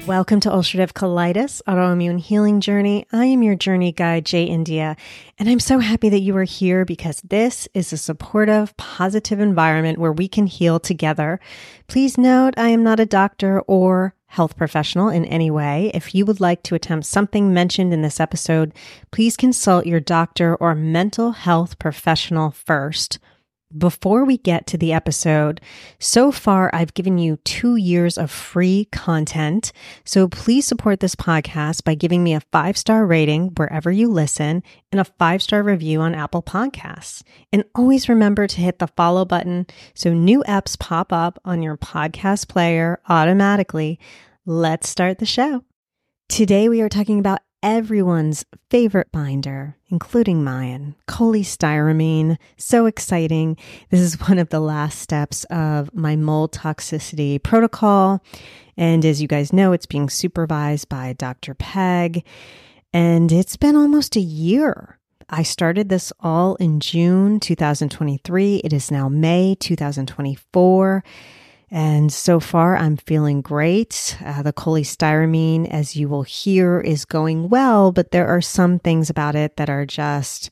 Welcome to Ulcerative Colitis, Autoimmune Healing Journey. I am your journey guide, Jay India, and I'm so happy that you are here because this is a supportive, positive environment where we can heal together. Please note, I am not a doctor or health professional in any way. If you would like to attempt something mentioned in this episode, please consult your doctor or mental health professional first. Before we get to the episode, so far I've given you 2 years of free content, so please support this podcast by giving me a 5-star rating wherever you listen and a 5-star review on Apple Podcasts. And always remember to hit the follow button so new apps pop up on your podcast player automatically. Let's start the show. Today we are talking about everyone's favorite binder, including mine, cholestyramine. So exciting. This is one of the last steps of my mold toxicity protocol. And as you guys know, it's being supervised by Dr. Peg. And it's been almost a year. I started this all in June 2023. It is now May 2024. And so far, I'm feeling great. The cholestyramine, as you will hear, is going well, but there are some things about it that are just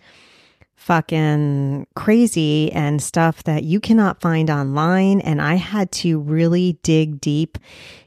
fucking crazy and stuff that you cannot find online. And I had to really dig deep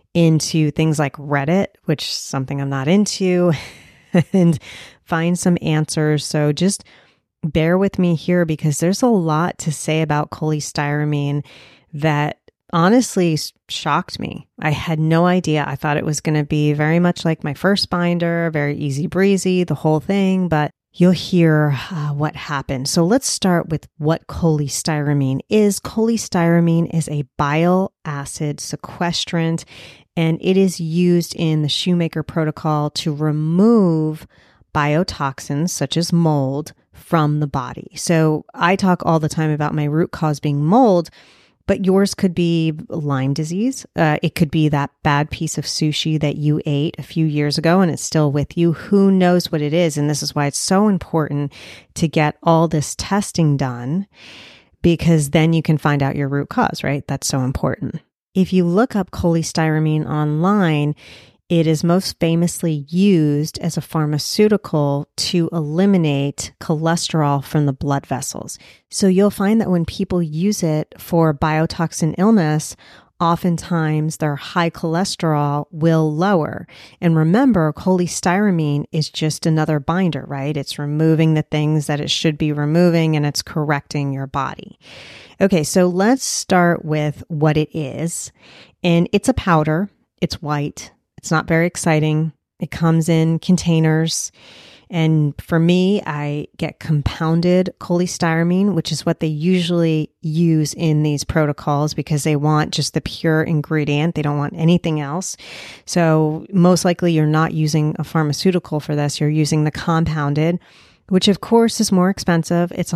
into things like Reddit, which is something I'm not into, and find some answers. So just bear with me here because there's a lot to say about cholestyramine that honestly shocked me. I had no idea. I thought it was going to be very much like my first binder, very easy breezy, the whole thing, but you'll hear what happened. So let's start with what cholestyramine is. Cholestyramine is a bile acid sequestrant, and it is used in the Shoemaker protocol to remove biotoxins such as mold from the body. So I talk all the time about my root cause being mold, but yours could be Lyme disease. It could be that bad piece of sushi that you ate a few years ago and it's still with you. Who knows what it is? And this is why it's so important to get all this testing done, because then you can find out your root cause, right? That's so important. If you look up cholestyramine online, it is most famously used as a pharmaceutical to eliminate cholesterol from the blood vessels. So you'll find that when people use it for biotoxin illness, oftentimes their high cholesterol will lower. And remember, cholestyramine is just another binder, right? It's removing the things that it should be removing and it's correcting your body. Okay, so let's start with what it is. And it's a powder. It's white. It's not very exciting. It comes in containers. And for me, I get compounded cholestyramine, which is what they usually use in these protocols because they want just the pure ingredient. They don't want anything else. So most likely you're not using a pharmaceutical for this. You're using the compounded, which of course is more expensive. It's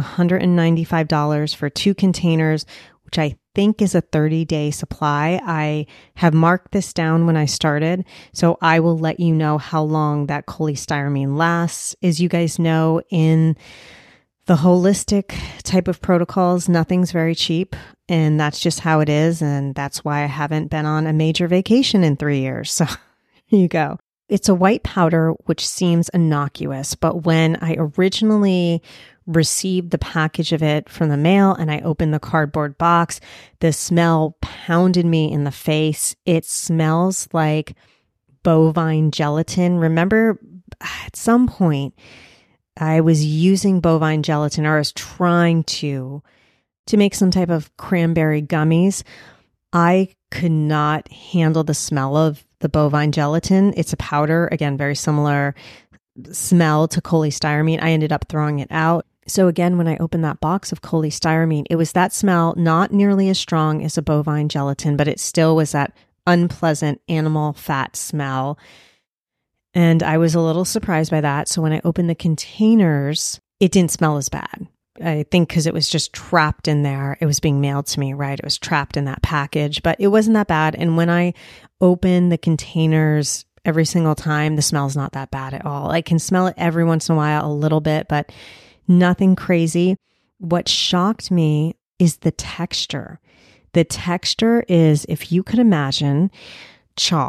$195 for 2 containers, which I think is a 30-day supply. I have marked this down when I started, so I will let you know how long that cholestyramine lasts. As you guys know, in the holistic type of protocols, nothing's very cheap, and that's just how it is, and that's why I haven't been on a major vacation in 3 years. So here you go. It's a white powder, which seems innocuous, but when I originally received the package of it from the mail and I opened the cardboard box, the smell pounded me in the face. It smells like bovine gelatin. Remember, at some point, I was using bovine gelatin, or I was trying to make some type of cranberry gummies. I could not handle the smell of the bovine gelatin. It's a powder, again, very similar smell to cholestyramine. I ended up throwing it out. So again, when I opened that box of cholestyramine, it was that smell, not nearly as strong as a bovine gelatin, but it still was that unpleasant animal fat smell. And I was a little surprised by that. So when I opened the containers, it didn't smell as bad. I think because it was just trapped in there. It was being mailed to me, right? It was trapped in that package, but it wasn't that bad. And when I open the containers every single time, the smell's not that bad at all. I can smell it every once in a while, a little bit, but nothing crazy. What shocked me is the texture. The texture is, if you could imagine chalk,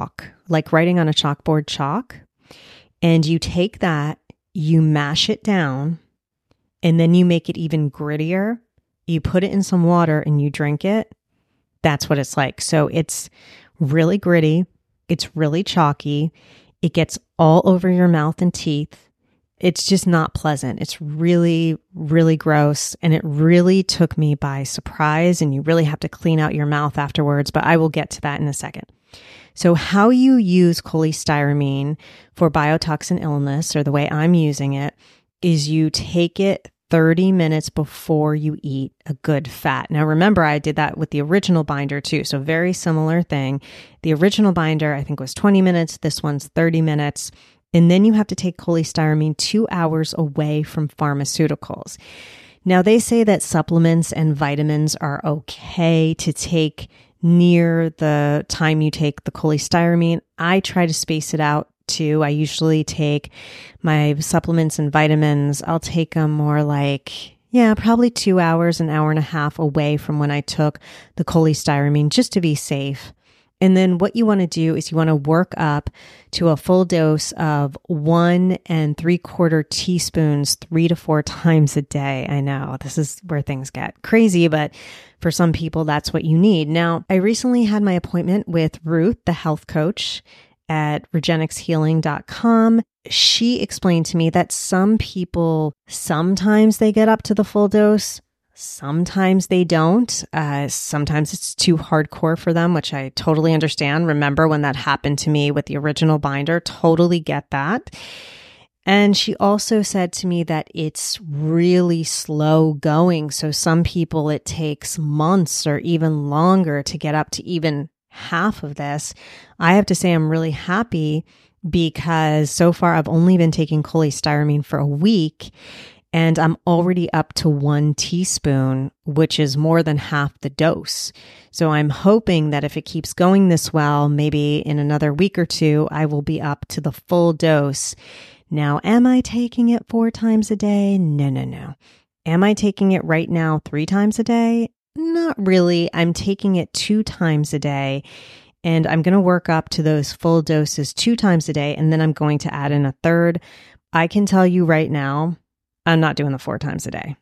like writing on a chalkboard chalk. And you take that, you mash it down, and then you make it even grittier. You put it in some water and you drink it. That's what it's like. So it's really gritty. It's really chalky. It gets all over your mouth and teeth. It's just not pleasant. It's really, really gross. And it really took me by surprise. And you really have to clean out your mouth afterwards. But I will get to that in a second. So how you use cholestyramine for biotoxin illness, or the way I'm using it, is you take it 30 minutes before you eat a good fat. Now, remember, I did that with the original binder too. So very similar thing. The original binder, I think, was 20 minutes. This one's 30 minutes. And then you have to take cholestyramine 2 hours away from pharmaceuticals. Now, they say that supplements and vitamins are okay to take near the time you take the cholestyramine. I try to space it out too. I usually take my supplements and vitamins. I'll take them more like, probably 2 hours, an hour and a half away from when I took the cholestyramine, just to be safe. And then what you want to do is you want to work up to a full dose of 1 3/4 teaspoons 3 to 4 times a day. I know this is where things get crazy, but for some people, that's what you need. Now, I recently had my appointment with Ruth, the health coach at regenixhealing.com. She explained to me that some people, sometimes they get up to the full dose. Sometimes they don't. Sometimes it's too hardcore for them, which I totally understand. Remember when that happened to me with the original binder? Totally get that. And she also said to me that it's really slow going. So some people, it takes months or even longer to get up to even half of this. I have to say I'm really happy because so far I've only been taking cholestyramine for a week. And I'm already up to 1 teaspoon, which is more than half the dose. So I'm hoping that if it keeps going this well, maybe in another week or two, I will be up to the full dose. Now, am I taking it 4 times a day? No. Am I taking it right now 3 times a day? Not really. I'm taking it 2 times a day. And I'm going to work up to those full doses 2 times a day. And then I'm going to add in a third. I can tell you right now, I'm not doing the 4 times a day.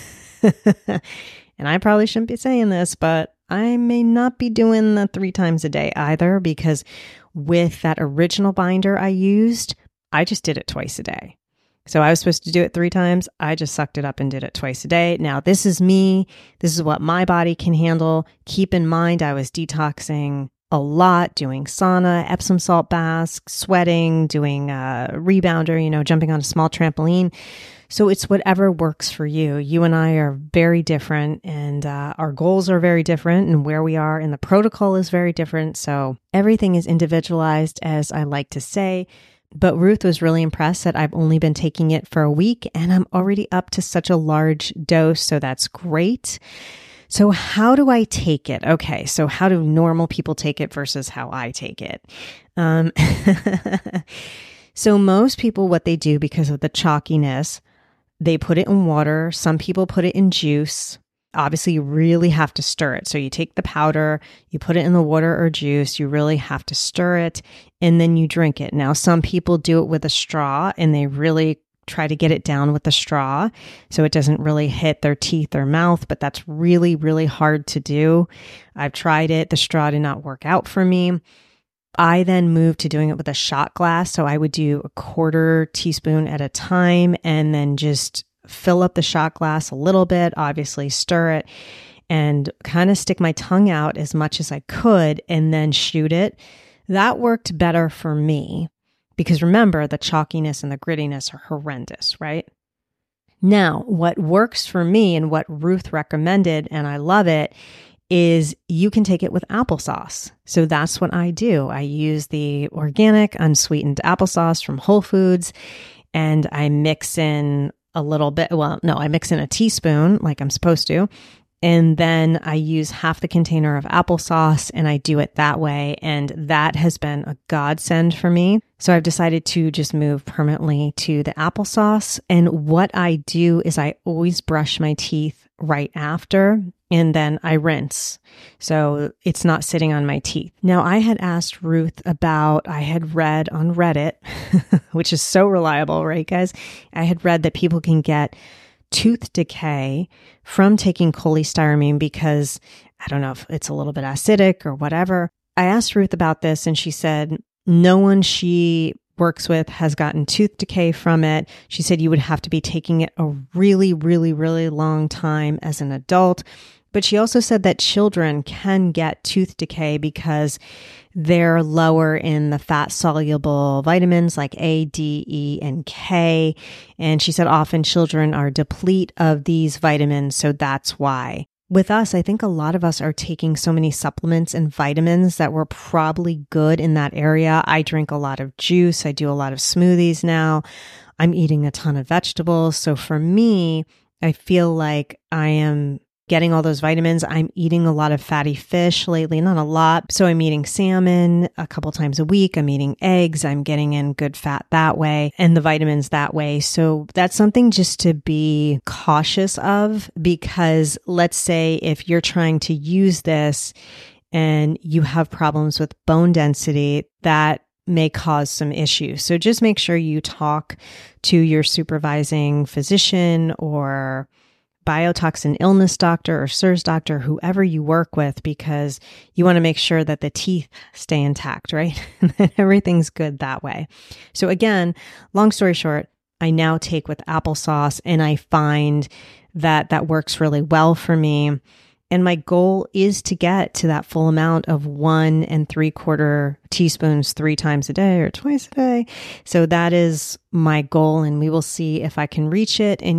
And I probably shouldn't be saying this, but I may not be doing the 3 times a day either, because with that original binder I used, I just did it twice a day. So I was supposed to do it 3 times. I just sucked it up and did it twice a day. Now, this is me. This is what my body can handle. Keep in mind, I was detoxing a lot, doing sauna, Epsom salt baths, sweating, doing rebounder, jumping on a small trampoline. So it's whatever works for you. You and I are very different, and our goals are very different, and where we are in the protocol is very different. So everything is individualized, as I like to say. But Ruth was really impressed that I've only been taking it for a week and I'm already up to such a large dose. So that's great. So how do I take it? Okay, so how do normal people take it versus how I take it? So most people, what they do because of the chalkiness, they put it in water. Some people put it in juice. Obviously, you really have to stir it. So you take the powder, you put it in the water or juice, you really have to stir it, and then you drink it. Now, some people do it with a straw, and they really try to get it down with the straw so it doesn't really hit their teeth or mouth, but that's really, really hard to do. I've tried it. The straw did not work out for me. I then moved to doing it with a shot glass. So I would do a 1/4 teaspoon at a time and then just fill up the shot glass a little bit, obviously stir it, and kind of stick my tongue out as much as I could and then shoot it. That worked better for me because remember, the chalkiness and the grittiness are horrendous, right? Now, what works for me and what Ruth recommended, and I love it, is you can take it with applesauce. So that's what I do. I use the organic, unsweetened applesauce from Whole Foods, and I mix in a little bit. Well, no, I mix in a teaspoon like I'm supposed to. And then I use half the container of applesauce and I do it that way. And that has been a godsend for me. So I've decided to just move permanently to the applesauce. And what I do is I always brush my teeth right after, and then I rinse. So it's not sitting on my teeth. Now, I had asked Ruth I had read on Reddit, which is so reliable, right, guys? I had read that people can get tooth decay from taking cholestyramine because, I don't know if it's a little bit acidic or whatever. I asked Ruth about this and she said no one she works with has gotten tooth decay from it. She said you would have to be taking it a really, really, really long time as an adult. But she also said that children can get tooth decay because they're lower in the fat-soluble vitamins like A, D, E, and K. And she said often children are deplete of these vitamins, so that's why. With us, I think a lot of us are taking so many supplements and vitamins that we're probably good in that area. I drink a lot of juice. I do a lot of smoothies now. I'm eating a ton of vegetables. So for me, I feel like I am getting all those vitamins. I'm eating a lot of fatty fish lately, not a lot. So I'm eating salmon a couple times a week. I'm eating eggs. I'm getting in good fat that way and the vitamins that way. So that's something just to be cautious of, because let's say if you're trying to use this and you have problems with bone density, that may cause some issues. So just make sure you talk to your supervising physician or biotoxin illness doctor or SIRS doctor, whoever you work with, because you want to make sure that the teeth stay intact, right? And that everything's good that way. So again, long story short, I now take with applesauce and I find that that works really well for me. And my goal is to get to that full amount of 1 3/4 teaspoons 3 times a day or twice a day. So that is my goal, and we will see if I can reach it. And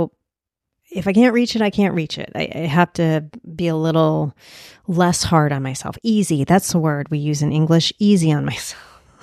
if I can't reach it, I can't reach it. I have to be a little less hard on myself. Easy. That's the word we use in English. Easy on myself.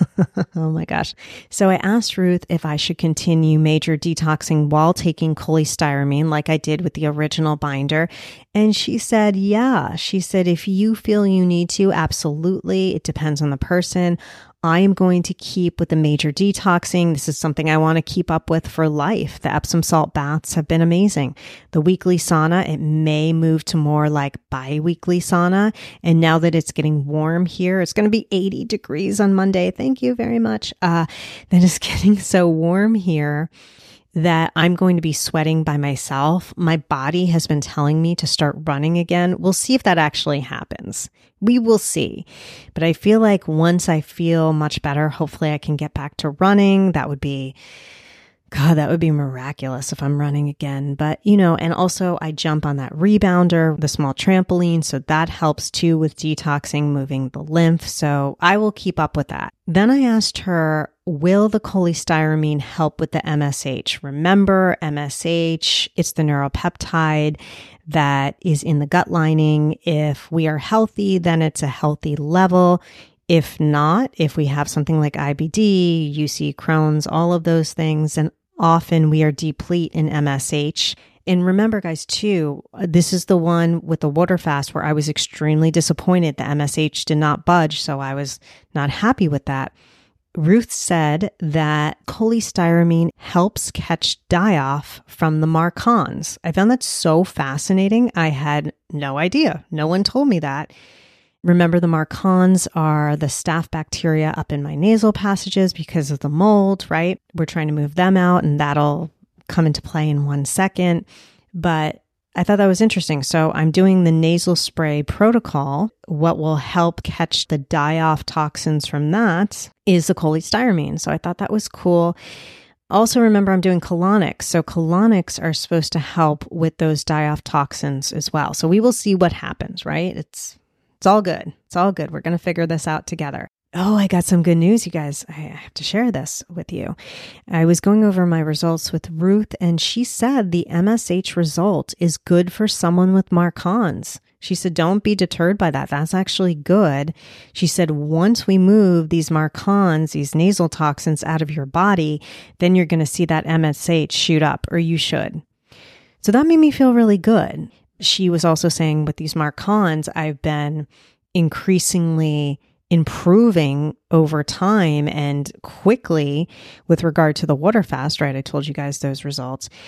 Oh my gosh. So I asked Ruth if I should continue major detoxing while taking cholestyramine like I did with the original binder. And she said, yeah. She said, if you feel you need to, absolutely. It depends on the person. I am going to keep with the major detoxing. This is something I want to keep up with for life. The Epsom salt baths have been amazing. The weekly sauna, it may move to more like bi-weekly sauna. And now that it's getting warm here, it's going to be 80 degrees on Monday. Thank you very much. That is getting so warm here that I'm going to be sweating by myself. My body has been telling me to start running again. We'll see if that actually happens. We will see. But I feel like once I feel much better, hopefully I can get back to running. That would be miraculous if I'm running again. But, and also I jump on that rebounder, the small trampoline. So that helps too with detoxing, moving the lymph. So I will keep up with that. Then I asked her, will the cholestyramine help with the MSH? Remember, MSH, it's the neuropeptide that is in the gut lining. If we are healthy, then it's a healthy level. If not, if we have something like IBD, UC, Crohn's, all of those things, and often we are deplete in MSH. And remember, guys, too, this is the one with the water fast where I was extremely disappointed. The MSH did not budge, so I was not happy with that. Ruth said that cholestyramine helps catch die-off from the Marcans. I found that so fascinating. I had no idea. No one told me that. Remember, the Marcans are the staph bacteria up in my nasal passages because of the mold, right? We're trying to move them out, and that'll come into play in 1 second. But I thought that was interesting. So I'm doing the nasal spray protocol. What will help catch the die-off toxins from that is the cholestyramine. So I thought that was cool. Also, remember, I'm doing colonics. So colonics are supposed to help with those die-off toxins as well. So we will see what happens, right? It's all good. It's all good. We're going to figure this out together. Oh, I got some good news, you guys. I have to share this with you. I was going over my results with Ruth, and she said the MSH result is good for someone with Marcans. She said, don't be deterred by that. That's actually good. She said, once we move these Marcans, these nasal toxins out of your body, then you're going to see that MSH shoot up, or you should. So that made me feel really good. She was also saying with these Marcans, I've been increasingly improving over time and quickly with regard to the water fast, right? I told you guys those results.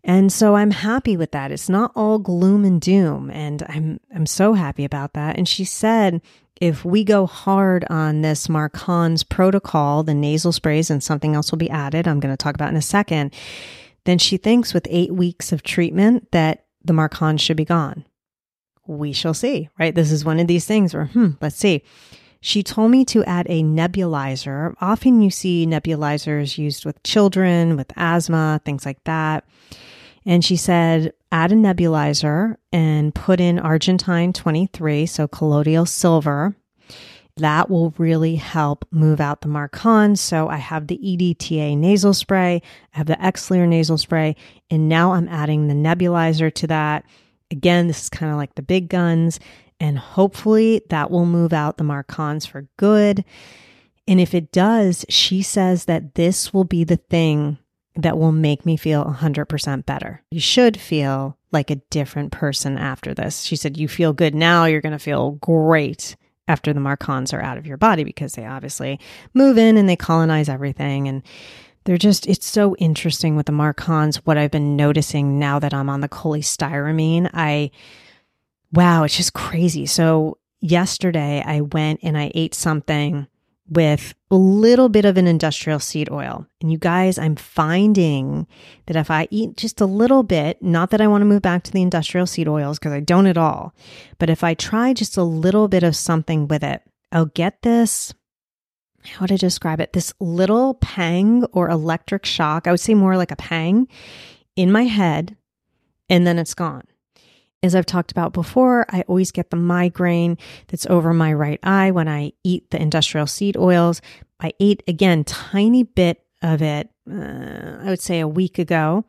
And so I'm happy with that. It's not all gloom and doom. And I'm so happy about that. And she said, if we go hard on this Marcon's protocol, the nasal sprays and something else will be added, I'm going to talk about in a second, then she thinks with 8 weeks of treatment that the Marcons should be gone. We shall see, right? This is one of these things where, let's see. She told me to add a nebulizer. Often you see nebulizers used with children, with asthma, things like that. And she said, add a nebulizer and put in Argentine 23, so colloidal silver. That will really help move out the Marcons. So I have the EDTA nasal spray, I have the Xlear nasal spray, and now I'm adding the nebulizer to that. Again, this is kind of like the big guns, and hopefully that will move out the Marcons for good. And if it does, she says that this will be the thing that will make me feel 100% better. You should feel like a different person after this. She said, you feel good now, you're going to feel great after the Marcons are out of your body, because they obviously move in and they colonize everything. And it's so interesting with the Marcons, what I've been noticing now that I'm on the cholestyramine. Wow, it's just crazy. So yesterday I went and I ate something with a little bit of an industrial seed oil. And you guys, I'm finding that if I eat just a little bit, not that I want to move back to the industrial seed oils because I don't at all, but if I try just a little bit of something with it, I'll get this, how to describe it, this little pang or electric shock. I would say more like a pang in my head, and then it's gone. As I've talked about before, I always get the migraine that's over my right eye when I eat the industrial seed oils. I ate, again, tiny bit of it, I would say a week ago.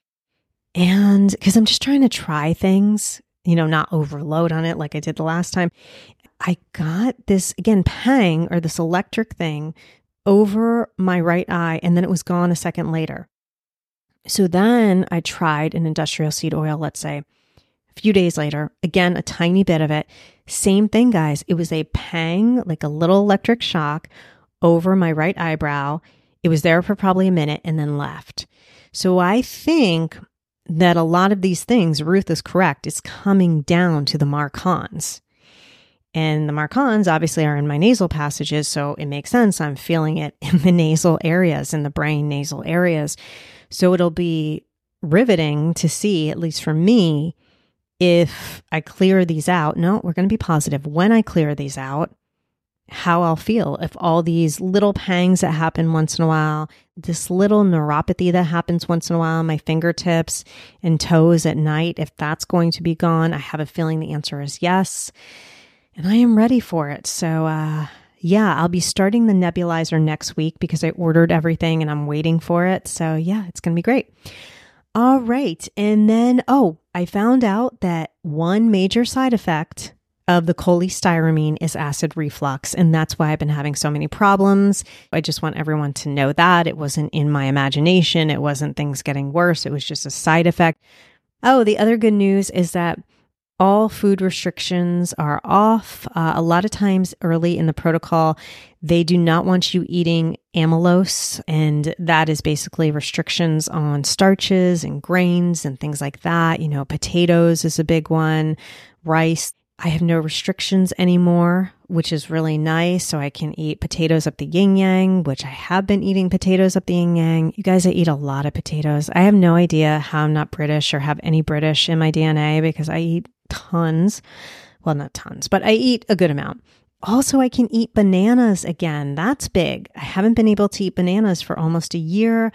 And because I'm just trying to try things, not overload on it like I did the last time. I got this, again, pang or this electric thing over my right eye, and then it was gone a second later. So then I tried an industrial seed oil, let's say, a few days later, again, a tiny bit of it. Same thing, guys. It was a pang, like a little electric shock over my right eyebrow. It was there for probably a minute and then left. So I think that a lot of these things, Ruth is correct, it's coming down to the Marcons. And the Marcons obviously are in my nasal passages, so it makes sense. I'm feeling it in the nasal areas, in the brain nasal areas. So it'll be riveting to see, at least for me, if I clear these out. No, we're going to be positive. When I clear these out, how I'll feel. If all these little pangs that happen once in a while, this little neuropathy that happens once in a while, my fingertips and toes at night, if that's going to be gone, I have a feeling the answer is yes. And I am ready for it. So, I'll be starting the nebulizer next week because I ordered everything and I'm waiting for it. So yeah, it's going to be great. All right. And then, I found out that one major side effect of the cholestyramine is acid reflux. And that's why I've been having so many problems. I just want everyone to know that it wasn't in my imagination. It wasn't things getting worse. It was just a side effect. Oh, the other good news is that all food restrictions are off. A lot of times early in the protocol, they do not want you eating amylose, and that is basically restrictions on starches and grains and things like that. Potatoes is a big one, rice. I have no restrictions anymore, which is really nice. So I can eat potatoes up the yin yang, which I have been eating potatoes up the yin yang. You guys, I eat a lot of potatoes. I have no idea how I'm not British or have any British in my DNA because I eat tons. Well, not tons, but I eat a good amount. Also, I can eat bananas again. That's big. I haven't been able to eat bananas for almost a year.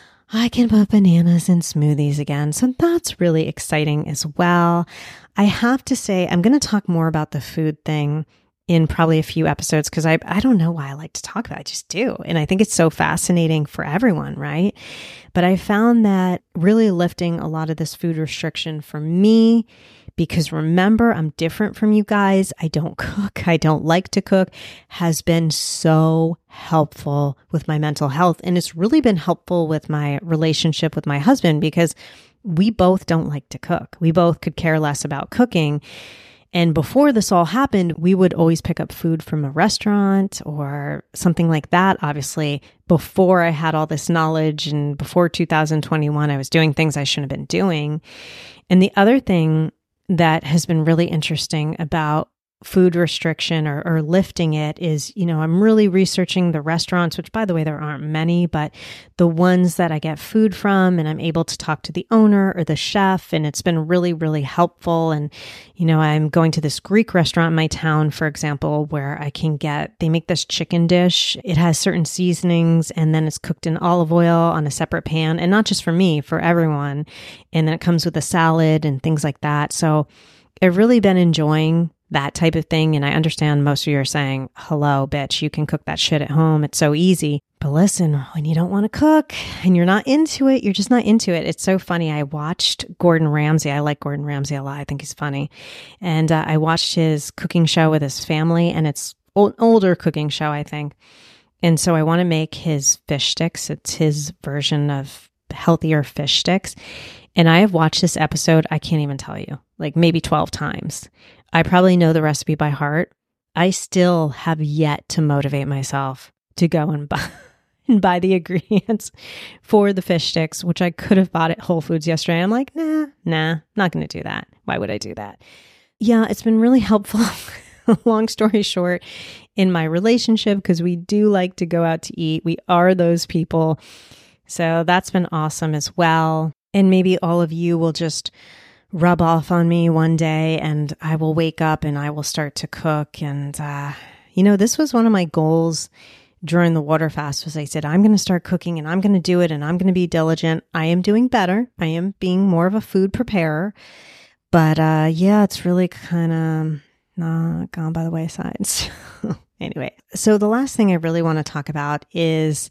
I can put bananas in smoothies again. So that's really exciting as well. I have to say, I'm going to talk more about the food thing in probably a few episodes because I don't know why I like to talk about it. I just do. And I think it's so fascinating for everyone, right? But I found that really lifting a lot of this food restriction for me, because remember, I'm different from you guys. I don't cook. I don't like to cook, has been so helpful with my mental health. And it's really been helpful with my relationship with my husband because we both don't like to cook. We both could care less about cooking. And before this all happened, we would always pick up food from a restaurant or something like that. Obviously, before I had all this knowledge and before 2021, I was doing things I shouldn't have been doing. And the other thing that has been really interesting about food restriction or lifting it is, I'm really researching the restaurants, which by the way, there aren't many, but the ones that I get food from, and I'm able to talk to the owner or the chef, and it's been really, really helpful. And, I'm going to this Greek restaurant in my town, for example, where they make this chicken dish. It has certain seasonings, and then it's cooked in olive oil on a separate pan, and not just for me, for everyone. And then it comes with a salad and things like that. So I've really been enjoying that type of thing. And I understand most of you are saying, hello, bitch, you can cook that shit at home. It's so easy. But listen, when you don't want to cook and you're not into it, you're just not into it. It's so funny. I watched Gordon Ramsay. I like Gordon Ramsay a lot. I think he's funny. And I watched his cooking show with his family, and it's an older cooking show, I think. And so I want to make his fish sticks. It's his version of healthier fish sticks. And I have watched this episode, I can't even tell you, like maybe 12 times. I probably know the recipe by heart. I still have yet to motivate myself to go and buy the ingredients for the fish sticks, which I could have bought at Whole Foods yesterday. I'm like, nah, not going to do that. Why would I do that? Yeah, it's been really helpful. Long story short, in my relationship, because we do like to go out to eat. We are those people. So that's been awesome as well. And maybe all of you will just rub off on me one day, and I will wake up and I will start to cook. And, this was one of my goals during the water fast was I said, I'm going to start cooking and I'm going to do it and I'm going to be diligent. I am doing better. I am being more of a food preparer. But it's really kind of not gone by the wayside. So, anyway, so the last thing I really want to talk about is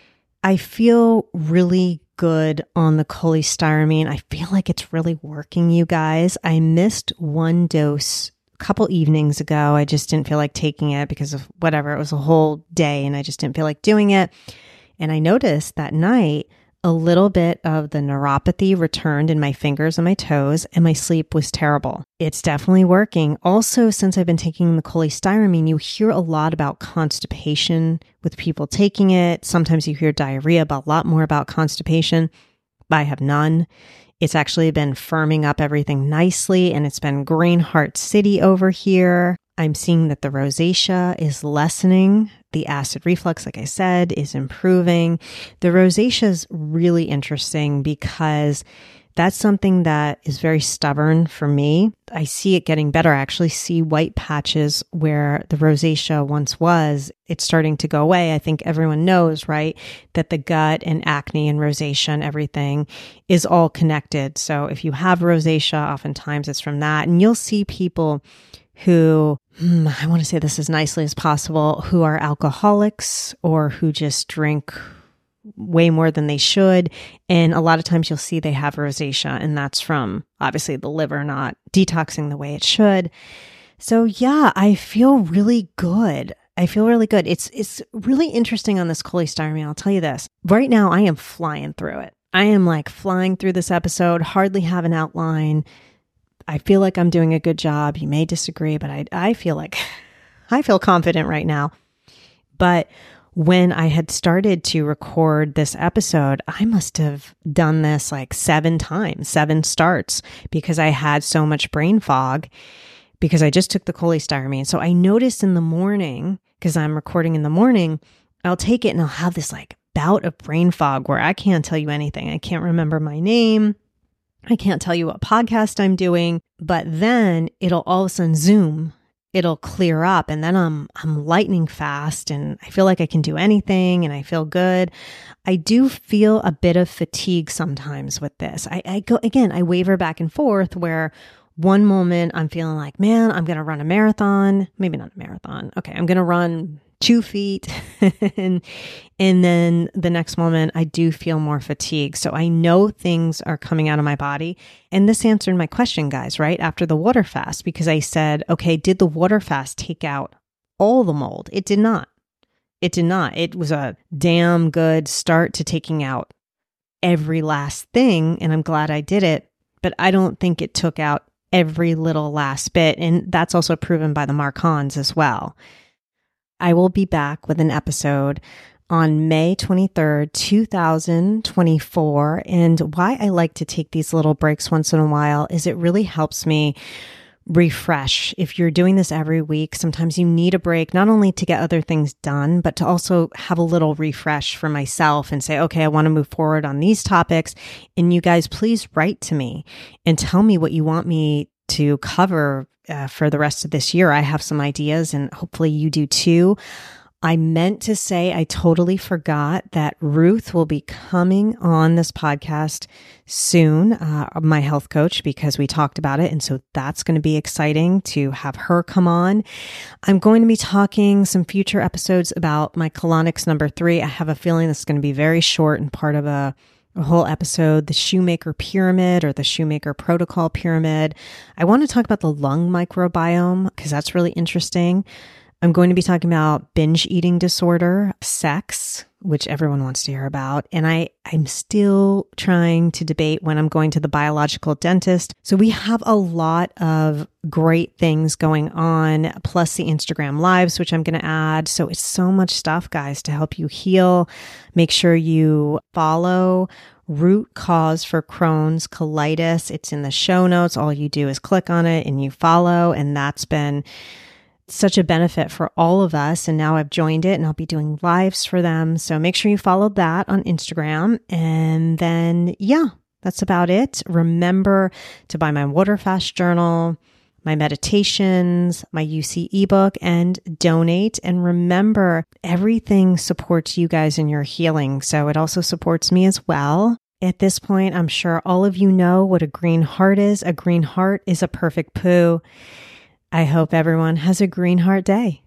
I feel really good on the cholestyramine. I feel like it's really working, you guys. I missed one dose a couple evenings ago. I just didn't feel like taking it because of whatever. It was a whole day and I just didn't feel like doing it. And I noticed that night a little bit of the neuropathy returned in my fingers and my toes, and my sleep was terrible. It's definitely working. Also, since I've been taking the cholestyramine, you hear a lot about constipation with people taking it. Sometimes you hear diarrhea, but a lot more about constipation. I have none. It's actually been firming up everything nicely, and it's been Green Heart City over here. I'm seeing that the rosacea is lessening. The acid reflux, like I said, is improving. The rosacea is really interesting because that's something that is very stubborn for me. I see it getting better. I actually see white patches where the rosacea once was. It's starting to go away. I think everyone knows, right, that the gut and acne and rosacea and everything is all connected. So if you have rosacea, oftentimes it's from that. And you'll see people who, I want to say this as nicely as possible, who are alcoholics or who just drink way more than they should. And a lot of times you'll see they have rosacea, and that's from obviously the liver not detoxing the way it should. So yeah, I feel really good. It's really interesting on this cholestyramine. I'll tell you this. Right now, I am flying through it. I am like flying through this episode, hardly have an outline. I feel like I'm doing a good job. You may disagree, but I feel confident right now. But when I had started to record this episode, I must have done this like 7 times, 7 starts, because I had so much brain fog because I just took the cholestyramine. So I noticed in the morning, because I'm recording in the morning, I'll take it and I'll have this like bout of brain fog where I can't tell you anything. I can't remember my name. I can't tell you what podcast I'm doing, but then it'll all of a sudden zoom. It'll clear up, and then I'm lightning fast, and I feel like I can do anything, and I feel good. I do feel a bit of fatigue sometimes with this. I waver back and forth where one moment I'm feeling like, man, I'm going to run a marathon. Maybe not a marathon. Okay, I'm going to run 2 feet. and then the next moment I do feel more fatigue. So I know things are coming out of my body. And this answered my question, guys, right after the water fast, because I said, okay, did the water fast take out all the mold? It did not. It did not. It was a damn good start to taking out every last thing. And I'm glad I did it, but I don't think it took out every little last bit. And that's also proven by the Marcons as well. I will be back with an episode on May 23rd, 2024. And why I like to take these little breaks once in a while is it really helps me refresh. If you're doing this every week, sometimes you need a break, not only to get other things done, but to also have a little refresh for myself and say, okay, I want to move forward on these topics. And you guys, please write to me and tell me what you want me to cover for the rest of this year. I have some ideas and hopefully you do too. I meant to say, I totally forgot that Ruth will be coming on this podcast soon, my health coach, because we talked about it. And so that's going to be exciting to have her come on. I'm going to be talking some future episodes about my colonics number 3. I have a feeling this is going to be very short and part of a whole episode, the Shoemaker Pyramid or the Shoemaker Protocol Pyramid. I want to talk about the lung microbiome because that's really interesting. I'm going to be talking about binge eating disorder, sex, which everyone wants to hear about. And I'm still trying to debate when I'm going to the biological dentist. So we have a lot of great things going on, plus the Instagram lives, which I'm going to add. So it's so much stuff, guys, to help you heal. Make sure you follow Root Cause for Crohn's Colitis. It's in the show notes. All you do is click on it and you follow. And that's been such a benefit for all of us. And now I've joined it and I'll be doing lives for them. So make sure you follow that on Instagram. And then, yeah, that's about it. Remember to buy my Water Fast journal, my meditations, my UC ebook, and donate. And remember, everything supports you guys in your healing. So it also supports me as well. At this point, I'm sure all of you know what a green heart is. A green heart is a perfect poo. I hope everyone has a green heart day.